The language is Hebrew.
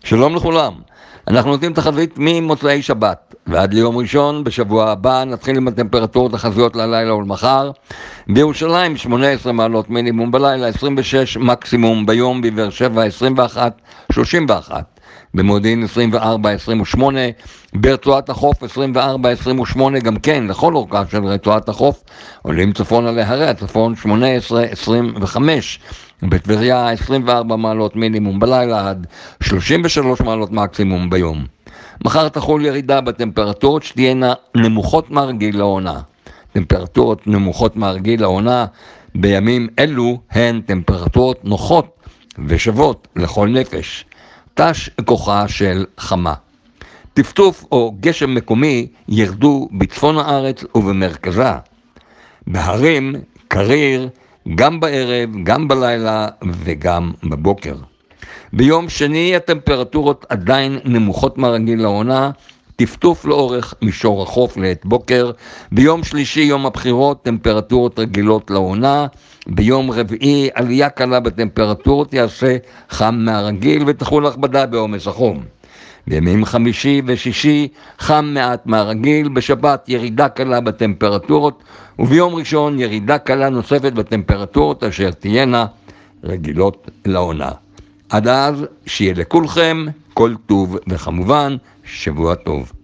שלום לכולם, אנחנו נותנים תחזית ממוצאי שבת ועד ליום ראשון. בשבוע הבא נתחיל עם הטמפרטורות החזויות ללילה ולמחר. בירושלים 18 מעלות מינימום בלילה, 26 מקסימום ביום, בבאר שבע 21, 31, במודיעין 24, 28, ברצועת החוף 24, 28, גם כן לכל אורכה של רצועת החוף. עולים צפונה להרי הצפון 18, 25, בטבריה 24 מעלות מינימום בלילה עד 33 מעלות מקסימום ביום. מחר תחול ירידה בטמפרטורות שתהיינה נמוכות מהרגיל לעונה. טמפרטורות נמוכות מהרגיל לעונה בימים אלו הן טמפרטורות נוחות ושוות לכל נפש. תש כוחה של חמה. טפטוף או גשם מקומי ירדו בצפון הארץ ובמרכזה. בהרים קריר גם בערב, גם בלילה וגם בבוקר. ביום שני הטמפרטורות עדיין נמוכות מהרגיל לעונה, טפטוף לאורך מישור החוף לעת בוקר. ביום שלישי, יום הבחירות, טמפרטורות רגילות לעונה. ביום רביעי עלייה קלה בטמפרטורות, יעשה חם מהרגיל ותחול הכבדה בעומס החום. בימים חמישי ושישי חם מעט מהרגיל, בשבת ירידה קלה בטמפרטורות, וביום ראשון ירידה קלה נוספת בטמפרטורות אשר תהיינה רגילות לעונה. עד אז שיהיה לכולכם כל טוב וכמובן שבוע טוב.